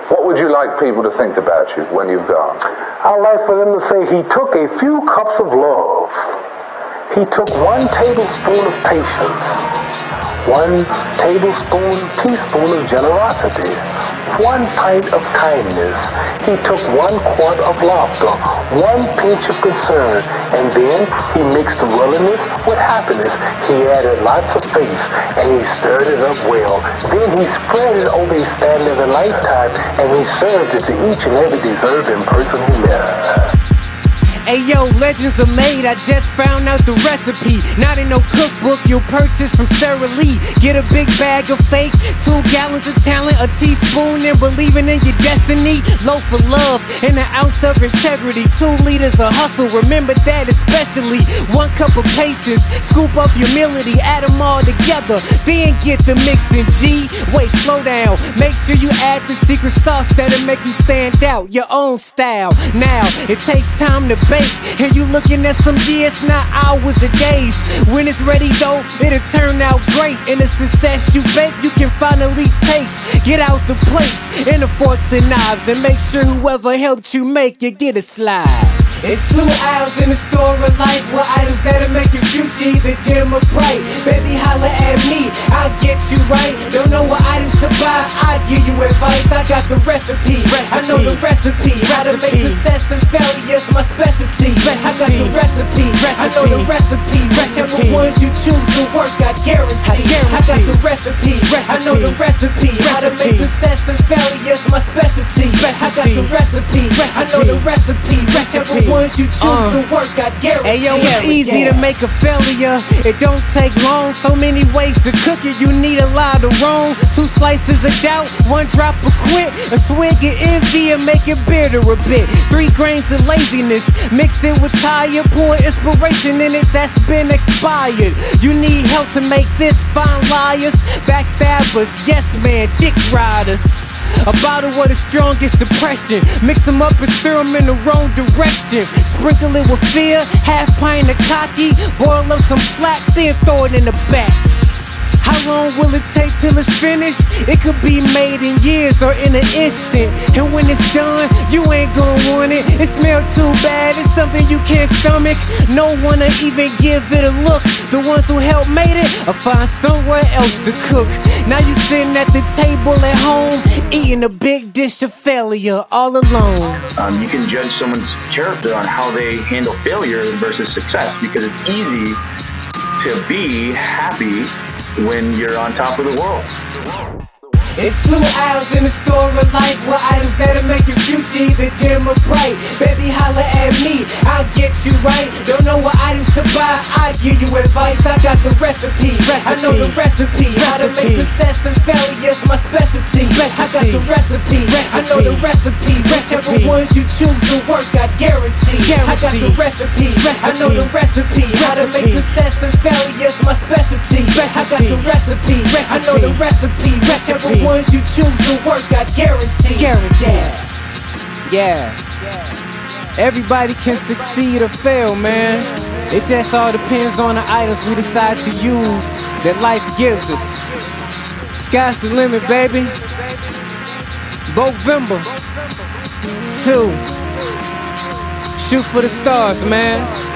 What would you like people to think about you when you've gone? I'd like for them to say he took a few cups of love. He took 1 tablespoon of patience, 1 teaspoon of generosity, 1 pint of kindness. He took 1 quart of laughter, 1 pinch of concern, and then he mixed willingness with happiness. He added lots of faith, and he stirred it up well. Then he spread it over a span of a lifetime, and he served it to each and every deserving person he met. Hey yo, legends are made, I just found out the recipe. Not in no cookbook you'll purchase from Sara Lee. Get a big bag of fake, 2 gallons of talent, a teaspoon and believing in your destiny. Loaf of love and an ounce of integrity, 2 liters of hustle, remember that especially. 1 cup of patience, scoop up humility, add them all together, then get the mixing. G, wait, slow down, make sure you add the secret sauce that'll make you stand out, your own style. Now, it takes time to bake, and you looking at some years, not hours or days. When it's ready though, it'll turn out great. And the success you bake, you can finally taste. Get out the plates and the forks and knives, and make sure whoever helped you make it get a slide. It's 2 aisles in the store of life with items that'll make your future either dim or bright. Baby, holla at me, I'll get you right. Don't know what items to buy, I'll give you advice. I got the recipe. I know the recipe. How to make success and failure is my specialty. I got the recipe. I know the recipe. Whichever ones you choose to work, I guarantee. I got the recipe. I know the recipe. How to make success and failure is my specialty. I got the recipe. I know the recipe. Whichever ones you choose to work, I guarantee. Hey yo, it's easy to make a failure. It don't take long. So many ways to cook it. You need a lot of wrong. 2 slices of doubt, 1 drop of quit, a swig of envy and make it bitter a bit. 3 grains of laziness, mix it with tire, pour inspiration in it that's been expired. You need help to make this, fine liars, backstabbers, yes man, dick riders. A bottle of the strongest depression, mix them up and stir them in the wrong direction. Sprinkle it with fear, half pint of cocky, boil up some slack, then throw it in the back. How long will it take till it's finished? It could be made in years or in an instant. And when it's done, you ain't gon' want it. It smells too bad, it's something you can't stomach. No one to even give it a look. The ones who helped made it, or find somewhere else to cook. Now you sitting at the table at home, eating a big dish of failure all alone. You can judge someone's character on how they handle failure versus success, because it's easy to be happy when you're on top of the world. It's 2 aisles in the store of life with items that'll make your future either dim or bright. Baby, holla at me, I'll get you right. Don't know what items to buy, I'll give you advice. I got the recipe. I know the recipe. How to make success and failure is my specialty. I got the recipe. I know the recipe. Whichever ones you choose to work, I guarantee. I got the recipe. I know the recipe. How to make success and failure is my specialty. I got the recipe. I know the recipe. Whichever ones you choose to work, I guarantee. Yeah. Everybody can succeed or fail, man. It just all depends on the items we decide to use that life gives us. Sky's the limit, baby. Bovember 2. Shoot for the stars, man.